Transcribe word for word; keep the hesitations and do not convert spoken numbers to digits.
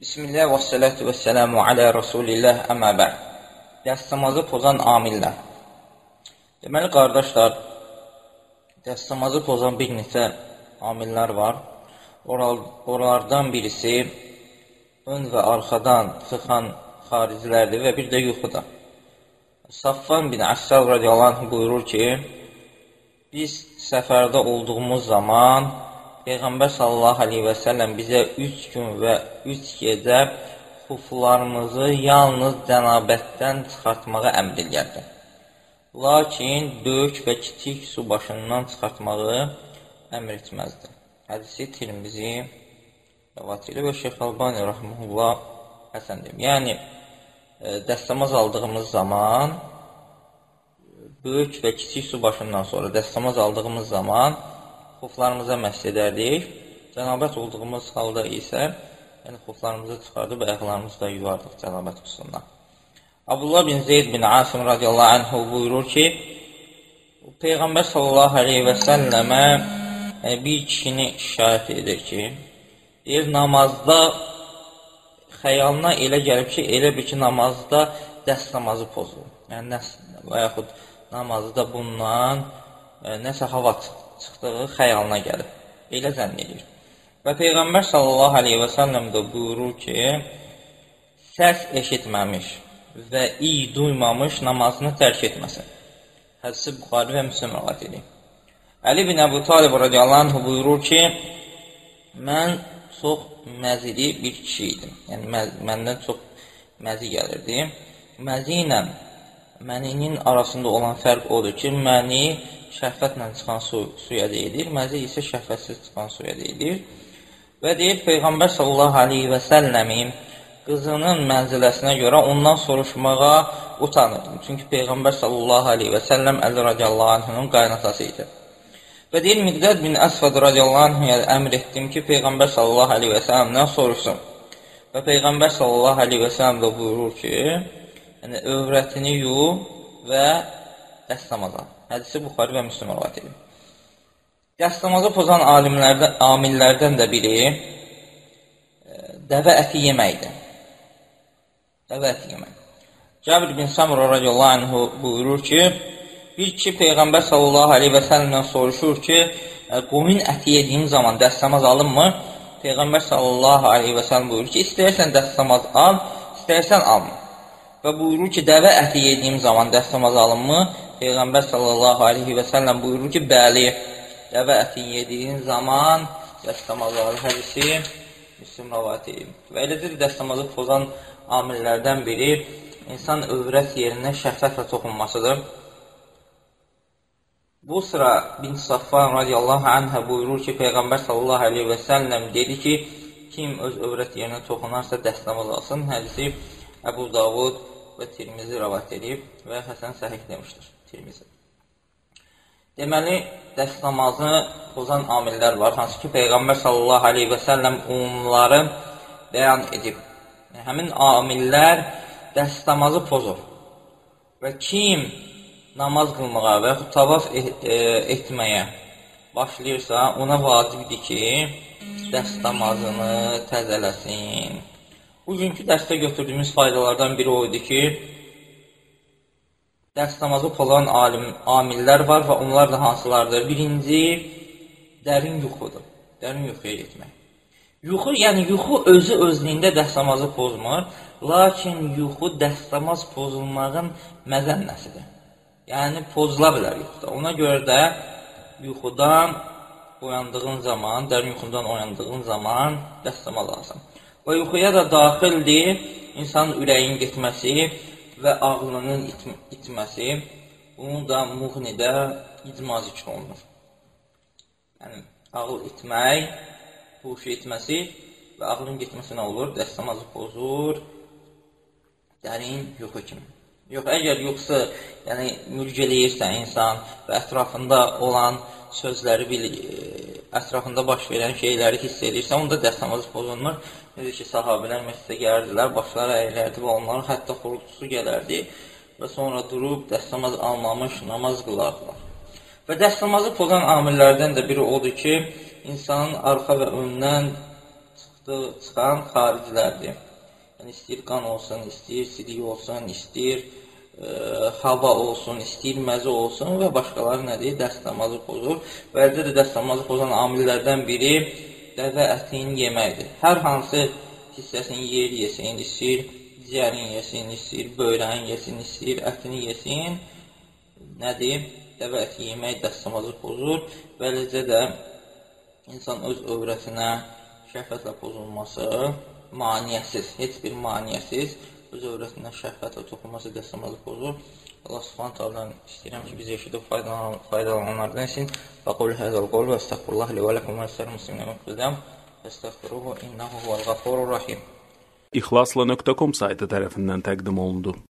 Bismillah və salatu və selamu alə Rasulillah əmə bə'd. Dəstəmazı pozan amillər. Deməli, qardaşlar, dəstəmazı pozan bir neçə amillər var. Oralardan birisi ön və arxadan çıxan xaricilərdir və bir də yuxuda. Safvan bin Əssal radiyallahu anh buyurur ki, biz səfərdə olduğumuz zaman Peyğəmbər sallallahu aleyhi və səlləm bizə üç gün və üç gecə xuflarımızı yalnız cənabətdən çıxartmağa əmr edərdi. Lakin böyük və kiçik su başından çıxartmağı əmr etməzdi. Hədisi Tirmizi rəvat edir və Şeyx Albani rəhməhullah həsəndir. Yəni, dəstəmaz aldığımız zaman böyük və kiçik su başından sonra dəstəmaz aldığımız zaman xuflarımıza məhz edərdik. Cənabət olduğumuz halda isə yəni xuflarımızı çıxardıb ayaqlarımızı da yuvardıq cənabət xususundan. Abdullah bin Zeyd bin Asim radiyallahu anh buyurur ki, Peyğəmbər sallallahu aleyhi və səlləmə bir kişini şikayət edir ki, deyir, namazda xəyalına elə gəlib ki, elə bir ki, namazda dəst namazı pozulur. Yəni, və yaxud namazda bundan nəsə hava çıxdığı xəyalına gəlib. Elə zənn edir. Və Peyğəmbər sallallahu aleyhi və səlləm də buyurur ki, səs eşitməmiş və iyi duymamış namazını tərk etməsin. Hədisi Buxari və Müslim rəvat edir. Əli bin Əbu Talib radiyallahu anh buyurur ki, mən çox məzili bir kişi idim. Yəni, məndən çox məzi gəlirdi. Məzi ilə məninin arasında olan fərq odur ki, məni şəhvətlə çıxan su, suya deyilir, məzi isə şəhvətsiz çıxan suya deyilir. Və deyir, Peyğəmbər sallallahu aleyhi və səlləmin qızının mənziləsinə görə ondan soruşmağa utanırdım. Çünki Peyğəmbər sallallahu aleyhi və səlləm Əli radiyallahu anhının qaynatası idi. Və deyir, Miqdad bin Əsvəd radiyallahu anhıya əmr etdim ki, Peyğəmbər sallallahu aleyhi və səlləmdən soruşsun. Və Peyğəmbər sallallahu aleyhi və səlləm də buyurur ki, yəni, övrətini yu və dəstəmaza. Hədisi Buxari və Müslim rəvat edir. Dəstəmazı pozan amillərdən də biri dəvə əti yeməkdir. Dəvə əti yemək. Cabir bin Samura radiyallahu anh buyurur ki, bir kişi Peyğəmbər sallallahu aleyhi və səlləmdən soruşur ki, qoyun əti yediyim zaman dəstəmaz alınmı? Peyğəmbər sallallahu aleyhi və səlləm buyurur ki, istəyirsən dəstəmaz al, istəyirsən alma. Və buyurur ki, dəvə əti yediyim zaman dəstəmaz alınmı? Peyğəmbər sallallahu aleyhi və səlləm buyurur ki, bəli, dəvə əti yediyin zaman dəstəmaz alır. Hədisi Müslim rəvat edir. Və elədir, dəstəmazı pozan amillərdən biri insan övrət yerinə şəhvətlə toxunmasıdır. Bu sıra bin Safvan radiyallahu anhə buyurur ki, Peyğəmbər sallallahu aleyhi və səlləm dedi ki, kim öz övrət yerinə toxunarsa dəstəmaz alsın. Hədisi Əbu Davud və Tirmizi rəvat edib və Həsən səhih demişdir. Tirmizi. Deməli, dəstəmazı pozan amillər var, hansı ki, Peyğəmbər sallallahu aleyhi və səlləm onları bəyan edib. Həmin amillər dəstəmazı pozur. Və kim namaz qılmağa və yaxud tavaf etməyə başlayırsa, ona vacibdir ki, dəstəmazını təzələsin. Bugünkü dərsdə götürdüyümüz faydalardan biri o idi ki, dəstəmazı pozan amillər var və onlar da hansılardır? Birinci, dərin yuxudur. Dərin yuxuya getmək. Yuxu, yəni yuxu özü özlüyündə dəstəmazı pozmur, lakin yuxu dəstəmaz pozulmağın məzənnəsidir. Yəni, pozula bilər yuxuda. Ona görə də yuxudan oyandığın zaman, dərin yuxudan oyandığın zaman dəstəmaz alsın. Və yuxuya da daxildir insanın ürəyin getməsi və ağlının itməsi. Bunu da Muğnidə icma zikr olunur. Yəni, ağıl itmək, huşu itməsi və ağlın getməsi nə olur? Dəstəmazı pozur, dərin yuxu kimi. Yox, əgər yoxsa yəni, mürgələyirsə insan və ətrafında olan sözləri bilir, ətrafında baş verən şeyləri hiss edirsə, onda dəstəmazı pozulmur. Necə ki, sahabilər məscidə gəlirdilər, başları əylərdi və onların hətta xorultusu gələrdi və sonra durub dəstəmaz almamış namaz qılardılar. Və dəstəmazı pozan amillərdən də biri odur ki, insanın arxa və öndən çıxdı, çıxan xaricilərdir. Yəni, istəyir qan olsun, istəyir sidik olsun, istəyir e, hava olsun, istəyir məzi olsun və başqaları nədir? Dəstəmazı pozur. Və eləcə də dəstəmazı pozan amillərdən biri dəvə ətini yeməkdir. Hər hansı hissəsini yer yesin, istəyir ciyərin yesin, istəyir böyrəyin yesin, istəyir ətini yesin, nədir? Dəvə əti yemək dəstəmazı pozur və eləcə də insan öz övrətinə şəhvətlə pozulması maniyəsiz, heç bir maniyəsiz öz övrətinə şəhvətlə toxunması dəstəmazı pozur. Allah subhanət hələ istəyirəm ki, biz eşidib faydalananlardan için və qul həzəl qol və estəqfurullah li və ləkum və istər muslimin müqdədəm və estəqfiruhu innəhu vəl-ğafurur rahim. İxlasla nöqtə com saytı tərəfindən təqdim olundu.